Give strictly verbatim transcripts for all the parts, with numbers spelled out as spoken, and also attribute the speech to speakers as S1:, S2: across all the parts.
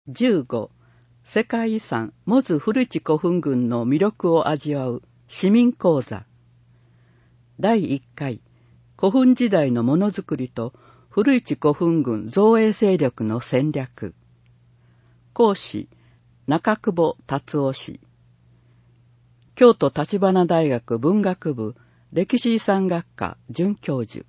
S1: じゅうご、世界遺産モズ古市古墳群の魅力を味わう市民講座。だいいっかい、古墳時代のものづくりと古市古墳群造営勢力の戦略。講師、中久保達夫氏。京都橘大学文学部歴史遺産学科准教授。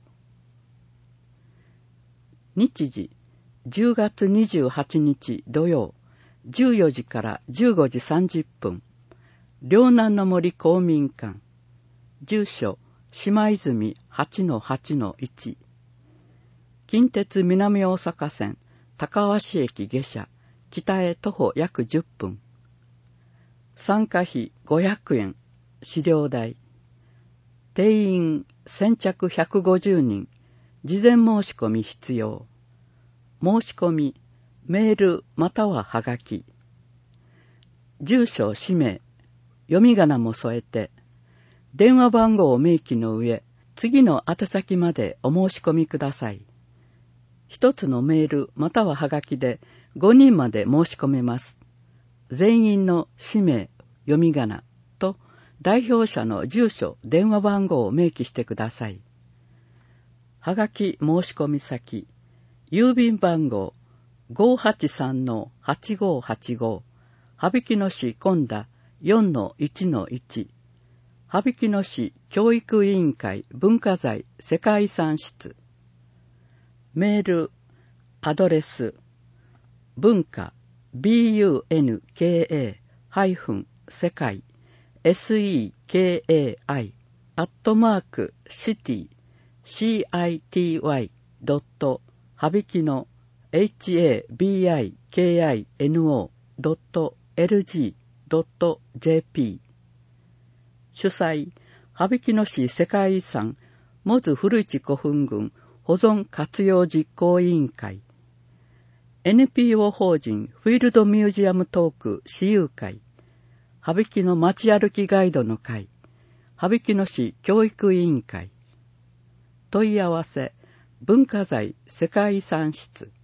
S1: 日時、じゅうがつにじゅうはちにち土曜、じゅうよじからじゅうごじさんじゅっぷん、両南の森公民館、住所、島泉 はちのはちのいち、近鉄南大阪線高鷲駅下車、北へ徒歩約じゅっぷん、参加費ごひゃくえん、資料代、定員先着ひゃくごじゅうにん、事前申し込み必要。申し込み、メールまたははがき。住所、氏名、読み仮名も添えて、電話番号を明記の上、次の宛先までお申し込みください。一つのメールまたははがきでごにんまで申し込めます。全員の氏名、読み仮名と代表者の住所、電話番号を明記してください。はがき申し込み先、郵便番号 ごーはちさんのはちごーはちご、羽曳野市今田 よんのいちのいち、羽曳野市教育委員会文化財世界遺産室。メール、アドレス、文化 ビーユーエヌケーエー 世界 セカイ アットマークシティ シーアイティーワイ ドット羽曳野 エイチエービーアイケーアイエヌオー ドットエルジー ドットジェーピー。主催、羽曳野市世界遺産モズ古市古墳群保存活用実行委員会、エヌピーオー 法人フィールドミュージアムトーク私有会、羽曳野街歩きガイドの会、羽曳野市教育委員会。問い合わせ、文化財世界遺産室。